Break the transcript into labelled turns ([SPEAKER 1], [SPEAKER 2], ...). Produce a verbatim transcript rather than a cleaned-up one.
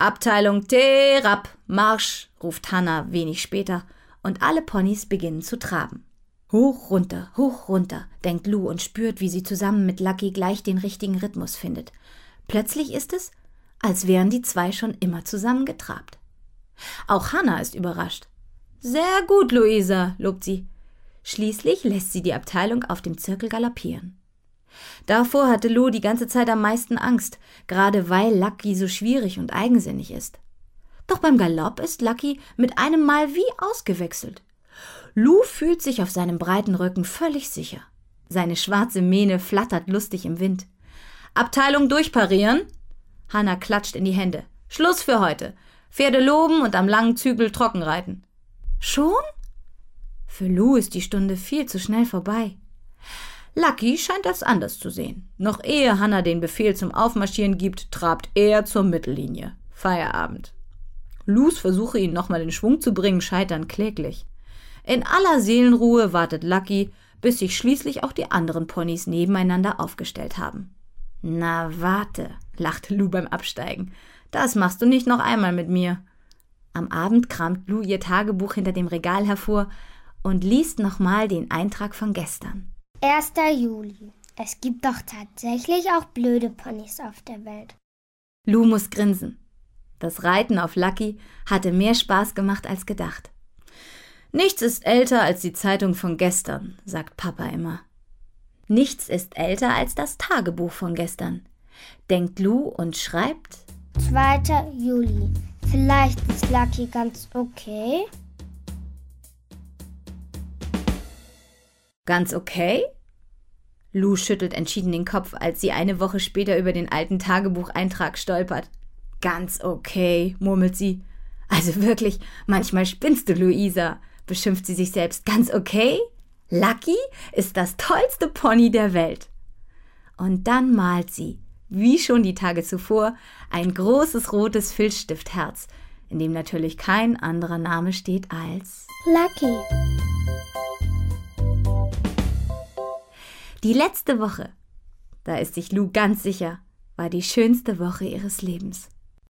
[SPEAKER 1] Abteilung Terab, Marsch, ruft Hannah wenig später und alle Ponys beginnen zu traben. Hoch, runter, hoch, runter, denkt Lou und spürt, wie sie zusammen mit Lucky gleich den richtigen Rhythmus findet. Plötzlich ist es, als wären die zwei schon immer zusammen getrabt. Auch Hannah ist überrascht. Sehr gut, Luisa, lobt sie. Schließlich lässt sie die Abteilung auf dem Zirkel galoppieren. Davor hatte Lou die ganze Zeit am meisten Angst, gerade weil Lucky so schwierig und eigensinnig ist. Doch beim Galopp ist Lucky mit einem Mal wie ausgewechselt. Lou fühlt sich auf seinem breiten Rücken völlig sicher. Seine schwarze Mähne flattert lustig im Wind. Abteilung durchparieren. Hannah klatscht in die Hände. Schluss für heute. Pferde loben und am langen Zügel trocken reiten. Schon? Für Lou ist die Stunde viel zu schnell vorbei. Lucky scheint das anders zu sehen. Noch ehe Hannah den Befehl zum Aufmarschieren gibt, trabt er zur Mittellinie. Feierabend. Lous Versuche, ihn nochmal in Schwung zu bringen, scheitern kläglich. In aller Seelenruhe wartet Lucky, bis sich schließlich auch die anderen Ponys nebeneinander aufgestellt haben. Na warte, lachte Lou beim Absteigen. Das machst du nicht noch einmal mit mir. Am Abend kramt Lou ihr Tagebuch hinter dem Regal hervor und liest nochmal den Eintrag von gestern.
[SPEAKER 2] erster Juli. Es gibt doch tatsächlich auch blöde Ponys auf der Welt.
[SPEAKER 1] Lou muss grinsen. Das Reiten auf Lucky hatte mehr Spaß gemacht als gedacht. Nichts ist älter als die Zeitung von gestern, sagt Papa immer. Nichts ist älter als das Tagebuch von gestern, denkt Lou und schreibt:
[SPEAKER 2] zweiter Juli. Vielleicht ist Lucky ganz okay.
[SPEAKER 1] Ganz okay? Lou schüttelt entschieden den Kopf, als sie eine Woche später über den alten Tagebucheintrag stolpert. Ganz okay, murmelt sie. Also wirklich, manchmal spinnst du, Luisa, beschimpft sie sich selbst. Ganz okay? Lucky ist das tollste Pony der Welt. Und dann malt sie, wie schon die Tage zuvor, ein großes rotes Filzstiftherz, in dem natürlich kein anderer Name steht als
[SPEAKER 2] Lucky.
[SPEAKER 1] Die letzte Woche, da ist sich Lou ganz sicher, war die schönste Woche ihres Lebens.